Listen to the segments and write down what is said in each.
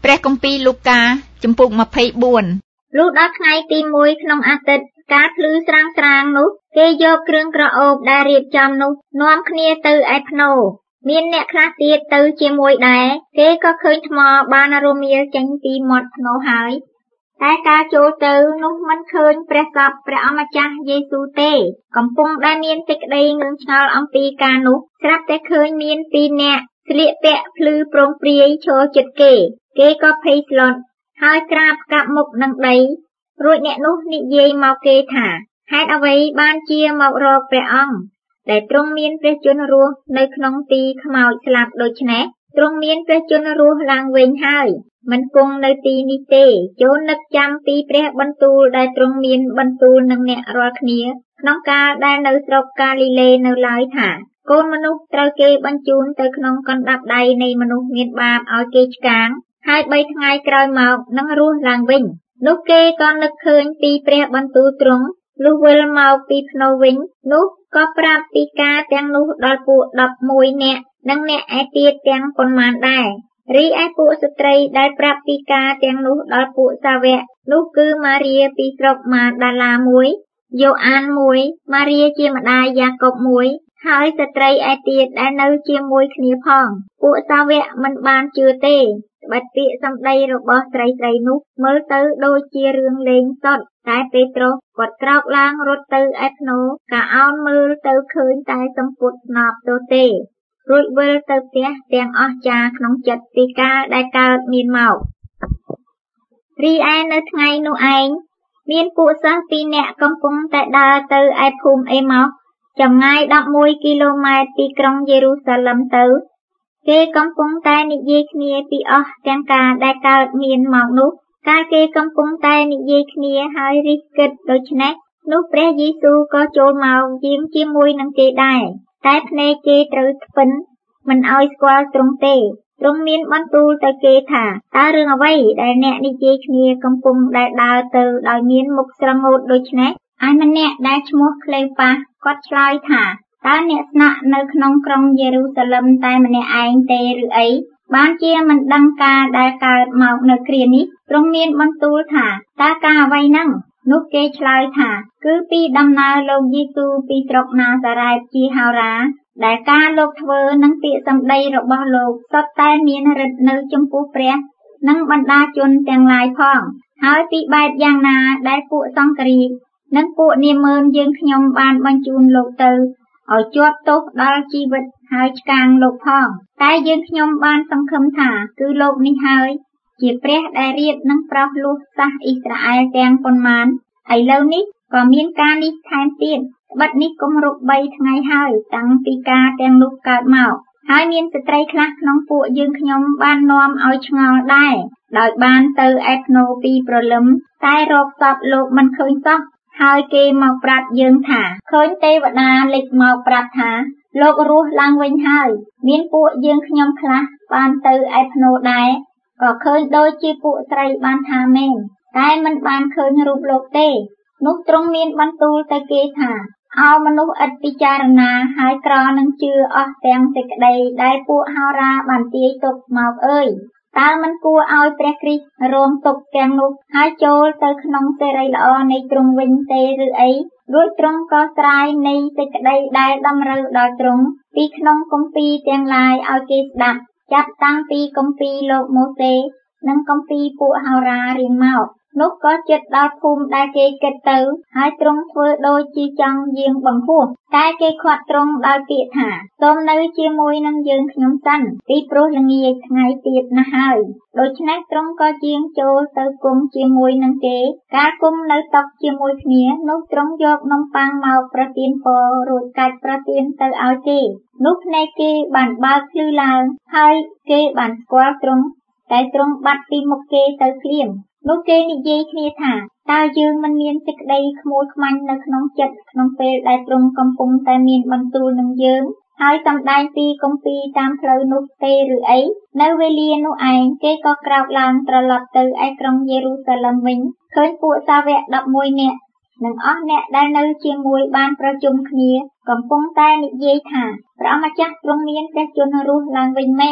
ព្រះគម្ពីរលូកាជំពូក24លុះដល់ថ្ងៃទី1ក្នុងអាទិត្យកាលភ្លឺស្រាងៗនោះគេយកគ្រឿងក្រអូបដែលរៀបចំនោះនាំគ្នាទៅឯភ្នូរមានអ្នកខ្លះទៀតទៅជាមួយដែរគេក៏ឃើញថ្មបានរមៀលចេញពីមាត់ភ្នូរហើយតែការចូលទៅនោះមិនឃើញព្រះសពព្រះអម្ចាស់យេស៊ូវទេកំពុងដែលមានសេចក្តីងឿងឆ្ងល់អំពីការនោះស្រាប់តែឃើញមានពីរនាក់ស្លៀកពាក់ភ្លឺប្រងព្រាយឈរជិតគេក៏ភ័យស្លន់ហើយក្រាបកាប់មុខនឹងដីរួចអ្នកនោះនិយាយមកគេថាហេតុអ្វីបានជាមករកព្រះអង្គដែលទ្រង់មានព្រះជន្មរស់នៅក្នុងទីខ្មោចស្លាប់ដូច្នេះទ្រង់មានព្រះជន្មរស់ឡើងវិញហើយមិនគង់នៅទីនេះទេចូលនឹកចាំពីព្រះបន្ទូលដែលទ្រង់មានបន្ទូលនឹងអ្នករាល់គ្នាក្នុងកាលដែលនៅស្រុកកាលីលេនៅឡើយថាកូនមនុស្សត្រូវគេបញ្ជូនទៅក្នុងកណ្ដាប់ដៃនៃមនុស្សមានបាបឲ្យគេឆ្កាងហើយ3ថ្ងៃក្រោយមកនឹងរស់ឡើងវិញនោះគេក៏នឹកឃើញពីព្រះបន្ទូលទ្រង់លុះវិលមកពីភ្នូរវិញនោះក៏ប្រាប់ពីការទាំងនោះដល់ពួក11នាក់និងអ្នកឯទៀតទាំងប៉ុន្មានដែររីឯពួកស្ត្រីដែលប្រាប់ពីការទាំងនោះដល់ពួកសាវកនោះគឺម៉ារីពីស្រុកម៉ាដាឡាមួយយ៉ូអានមួយម៉ារីជាម្ដាយយ៉ាកុបមួយហើយស្ត្រីឯទៀតដែលនៅជាមួយគ្នាផងពួកសាវកមិនបានជឿទេស្បិតពាក្យសម្ដីរបស់ស្រីនោះមើលទៅដូចជារឿងលេងសត់តែពេត្រុសគាត់ក្រោកឡើងរត់ទៅឯភ្នូរក៏អោនមើលទៅឃើញតែសម្ពុតស្នប់ទៅទេរួចវិលទៅផ្ទះទាំងអស់ចាក្នុងចិត្តពីការដែលកើតមានមករីឯនៅថ្ងៃនោះឯងមានពួកសិស្សពីរនាក់កំពុងតែដើរទៅឯភូមិអេម៉ោសចម្ងាយ11គីឡូម៉ែត្រពីក្រុងយេរូសាឡឹមទៅគេកំពុងតែនិយាយគ្នាពីអស់ទាំងការដែលកើតមានមកនោះកាលគេកំពុងតែនិយាយគ្នាហើយរិះគិតដូច្នេះនោះព្រះយេស៊ូវក៏ចូលមកយាមជាមួយនឹងគេដែរតែភ្នែកគេត្រូវថ្ពិនមិនឲ្យស្គាល់ទ្រង់ទេទ្រង់មានបន្ទូលទៅគេថាតើរឿងអ្វីដែលអ្នកនិយាយគ្នាកំពុងដែលដើរទៅដោយមានមុខស្រងូតដូច្នេះឯម្នាក់ដែលឈ្មោះក្លេប៉ាសគាត់ឆ្លើយថាតើអ្នកស្នាក់នៅក្នុងក្រុងយេរូសាឡឹមតែម្នាក់ឯងទេឬអីបានជាមិនដឹងការដែលកើតមកនៅគ្រានេះទ្រង់មានបន្ទូលថាតើការអ្វីហ្នឹងនោះគេឆ្លើយថាគឺពីដំណើរលោកយេស៊ូវពីស្រុកណាសារ៉េតជាហោរាដែលការលោកធ្វើនិងពាក្យសម្ដីរបស់លោកសុទ្ធតែមានឫទ្ធិនៅចំពោះព្រះនិងបណ្ដាជនទាំងឡាយផងហើយពីបែបយ៉ាងណាដែលពួកសង្ឃរាជនិងពួកនាម៉ឺនយើងខ្ញុំបានបញ្ជូនលោកទៅឲ្យជាប់ទោសដល់ជីវិតហើយឆ្កាងលោកផងតែយើងខ្ញុំបានសង្ឃឹមថាគឺលោកនេះហើយជាព្រះដែលរៀបនឹងប្រោសលួសសាសអ៊ីស្រាអែលទាំងប៉ុន្មានឥឡូវនេះក៏មានការនេះថែមទៀតត្បិតនេះគម្រប់3ថ្ងៃហើយតាំងពីការទាំងនោះកើតមកហើយមានស្ត្រីខ្លះក្នុងពួកយើងខ្ញុំបាននាំឲ្យឆ្ងល់ដែរដោយបានទៅឯភ្នូរពីព្រលឹមតែរកសពលោកមិនឃើញសោះហើយគេមកប្រាប់យើងថាឃើញទេវតាលេចមកប្រាប់ថាលោករស់ឡើងវិញហើយមានពួកយើងខ្ញុំខ្លះបានទៅឯភ្នូរដែរក៏ឃើញដូចជាពួកស្រីបានថាមែនតែមិនបានឃើញរូបលោកទេនោះទ្រង់មានបន្ទូលទៅគេថាអោមនុស្សឥតពិចារណាហើយក្រនឹងជឿអស់ទាំងសេចក្តីដែលពួកហោរាបានទាយទុកមកអើយតើមិនគួរឲ្យព្រះគ្រីស្ទរងទុក្ខទាំងនោះហើយចូលទៅក្នុងសេរីល្អនៃទ្រង់វិញទេឬអីរួចទ្រង់ក៏ស្រាយនៃសេចក្តីដែលតម្រូវដល់ទ្រង់ពីក្នុងគម្ពីរទាំងឡាយឲ្យគេស្ដាប់ចាប់តាំងពីគម្ពីរលោកម៉ូសេនិងគម្ពីរពួកហោរារៀងមកនោះក៏ជិតដល់ភូមិដែលគេគិតទៅហើយទ្រង់ធ្វើដូចជាចង់យាងបង្ហោះតែគេខាត់ទ្រង់ដោយពាក្យថាសូមនៅជាមួយនឹងយើងខ្ញុំសិនពីព្រោះល្ងាចថ្ងៃទៀតណាស់ហើយដូច្នេះទ្រង់ក៏យាងចូលទៅគង់ជាមួយនឹងគេការគង់នៅតុជាមួយគ្នានោះទ្រង់យកនំប៉័ងមកប្រទានពររួចកាច់ប្រទានទៅឲ្យគេនោះភ្នែកគេបានបើកភ្លឺឡើងហើយគេបានស្គាល់ទ្រង់តែទ្រង់បាត់ពីមុខគេទៅភ្លាមនោះគេនិយាយគ្នាថាតើយើងមិនមានសេចក្តីខ្មួលខ្មាញ់នៅក្នុងចិត្តក្នុងពេលដែលទ្រង់កំពុងតែមានបន្ទូលនឹងយើងហើយសម្ដែងពីគម្ពីរតាមផ្លូវនោះទេឬអីនៅវេលានោះឯងគេក៏ក្រោកឡើងត្រឡប់ទៅឯក្រុងយេរូសាឡឹមវិញឃើញពួកសាវក11នាក់និងអស់អ្នកដែលនៅជាមួយបានប្រជុំគ្នាកំពុងតែនិយាយថាព្រះម្ចាស់ទ្រង់មានព្រះជន្មរស់ឡើងវិញមែន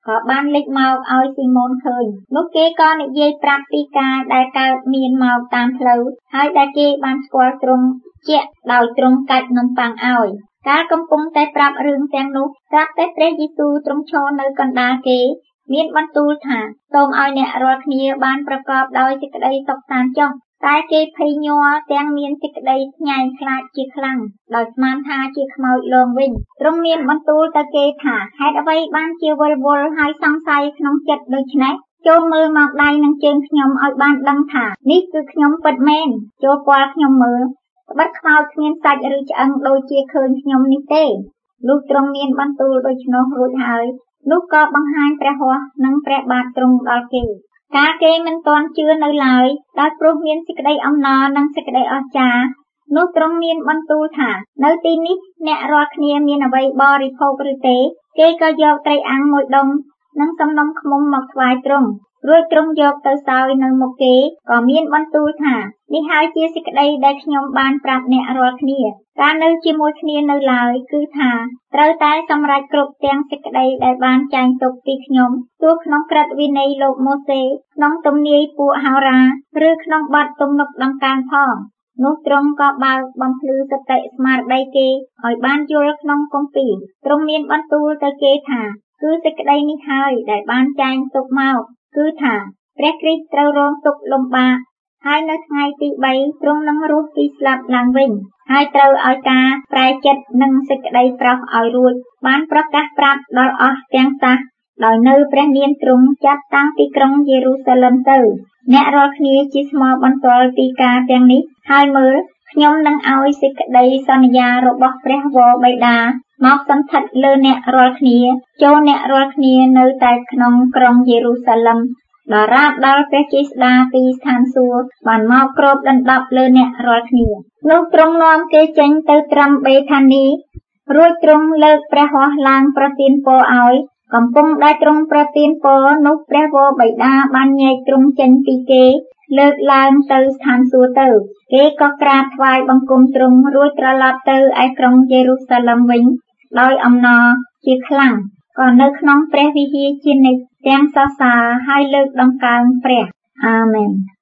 ក៏បានលេចមកឲ្យស៊ីម៉ូនឃើញនោះគេក៏និយាយប្រាប់ពីការដែលកើតមានមកតាមផ្លូវហើយដែលគេបានស្គាល់ទ្រង់ជាក់ដោយទ្រង់កាច់នំប៉័ងឲ្យកាលកំពុងតែប្រាប់រឿងទាំងនោះស្រាប់តែព្រះយេស៊ូវទ្រង់ឈរនៅកណ្ដាលគេមានបន្ទូលថាសូមឲ្យអ្នករាល់គ្នាបានប្រកបដោយសេចក្តីសុខសាន្តចុះតែគេភ័យញ័រទាំងមានសេចក្តីខ្ញាយខ្លាចជាខ្លាំងដោយស្មានថាជាខ្មោចលងវិញទ្រង់មានបន្ទូលទៅគេថាហេតុអ្វីបានជាវិលវល់ហើយសង្ស័យក្នុងចិត្តដូច្នេះចូលមើលមកដៃនិងជើងខ្ញុំឲ្យបានដឹងថានេះគឺខ្ញុំពិតមែនចូលពាល់ខ្ញុំមើលត្បិតខ្មោចគ្មានសាច់ឬឆ្អឹងដូចជាឃើញខ្ញុំនេះទេលុះទ្រង់មានបន្ទូលដូច្នោះរួចហើយនោះក៏បង្ហាញព្រះហស្ថនិងព្រះបាទទ្រង់ដល់គេកាលគេមិនទាន់ជឿនៅឡើយដោយព្រោះមានសេចក្តីអំណរនិងសេចក្តីអស្ចារ្យនោះទ្រង់មានបន្ទូលថានៅទីនេះអ្នករាល់គ្នាមានអ្វីបរិភោគឬទេគេក៏យកត្រីអាំងមួយដុំនិងសំណុំឃ្មុំមកថ្វាយទ្រង់រួចទ្រង់យកទៅសោយនៅមុខគេក៏មានបន្ទូលថានេះហើយជាសេចក្តីដែលខ្ញុំបានប្រាប់អ្នករាល់គ្នាការនៅជាមួយគ្នានៅឡើយគឺថាត្រូវតែសម្រេចគ្រប់ទាំងសេចក្តីដែលបានចែងទុកពីខ្ញុំទោះក្នុងក្រឹត្យវិន័យលោកម៉ូសេក្នុងទំនាយពួកហោរាឬក្នុងបទទំនុកដង្កើងផងនោះទ្រង់ក៏បើកបំភ្លឺសតិស្មារតីគេឲ្យបានយល់ក្នុងគម្ពីរទ្រង់មានបន្ទូលទៅគេថាគឺសេចក្តីនេះហើយដែលបានចែងទុកមកគឺថាព្រះគ្រីស្ទត្រូវរងទុក្ខលំបាកហើយនៅថ្ងៃទី3ទ្រង់នឹងរស់ពីស្លាប់ឡើងវិញហើយត្រូវឲ្យការប្រែចិត្តនិងសេចក្តីប្រោសឲ្យរួចបានប្រកាសប្រាប់ដល់អស់ទាំងសាសដោយនៅព្រះនាមទ្រង់ចាប់តាំងពីក្រុងយេរូសាឡឹមទៅអ្នករាល់គ្នាជាស្មោបន្ទាល់ពីការទាំងនេះហើយមើលខ្ញុំនឹងឲ្យសេចក្តីសន្យារបស់ព្រះវរបិតាមកសន្ធិដ្ឋលើអ្នករាល់គ្នាចូលអ្នករាល់គ្នានៅតែក្នុងក្រុងយេរូសាឡឹមដរាបដល់ព្រះចេស្តាពីស្ថានសួគ៌បានមកគ្របដណ្ដប់លើអ្នករាល់គ្នានោះទ្រង់នាំគេចេញទៅត្រឹមបេថានីរួចទ្រង់លើកព្រះហស្ថឡើងប្រទានពរឲ្យកំពុងដែលទ្រង់ប្រទានពរនោះព្រះវរបិតាបានញែកទ្រង់ចេញពីគេលើកឡើងទៅស្ថានសួគ៌ទៅគេក៏ក្រាបថ្វាយបង្គំទ្រង់រួចត្រឡប់ទៅឯក្រុងយេរូសាឡឹមវិញដោយអំណរជាខ្លាំងក៏នៅក្នុងព្រះវិហារជានិច្ចទាំងសរសើរហើយលើកដង្កើងព្រះអាមែន